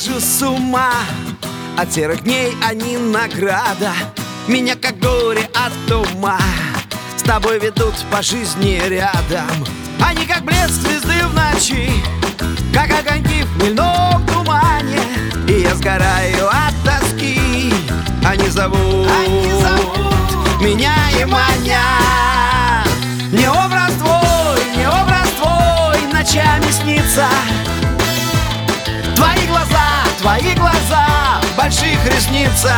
схожу с ума. От серых дней они награда, меня как горе от ума. С тобой ведут по жизни рядом. Они как блеск звезды в ночи, как огоньки в хмельном тумане. И я сгораю от тоски. Они зовут меня и манят. Мне образ твой ночами снится. Твои глаза в больших ресницах,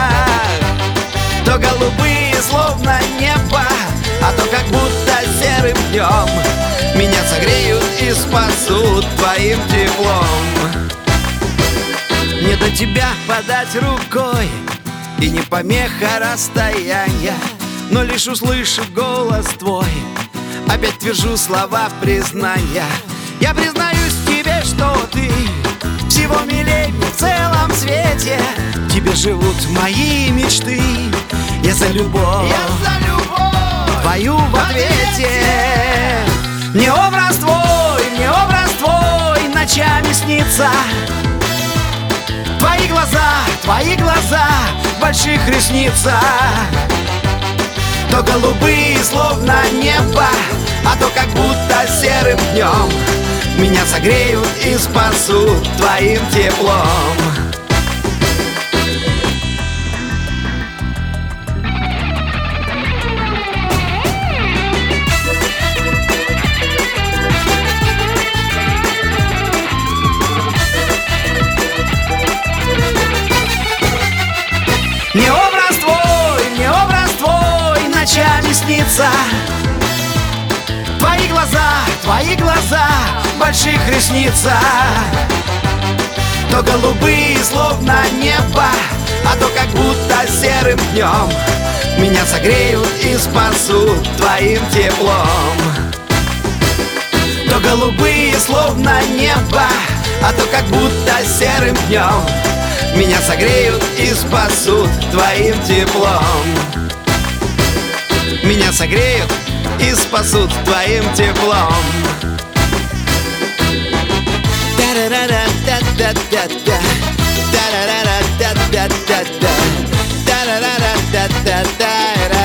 то голубые, словно небо, а то как будто серым днем. Меня согреют и спасут твоим теплом. Не до тебя подать рукой, и не помеха расстояния, но лишь услышав голос твой, опять твержу слова признания. Я признаюсь тебе, что ты всего милей в целом свете. В тебе живут мои мечты. Я за любовь твою в ответе. Мне образ твой ночами снится. Твои глаза в больших ресницах, то голубые, словно небо, а то как будто серым днем. Меня согреют и спасут твоим теплом. Мне образ твой ночами снится. Твои глаза в больших ресницах, то голубые, словно небо, а то как будто серым днем. Меня согреют и спасут твоим теплом. То голубые, словно небо, а то как будто серым днем. Меня согреют и спасут твоим теплом. Меня согреют и спасут твоим теплом. Да-да-да-да-да-да-да.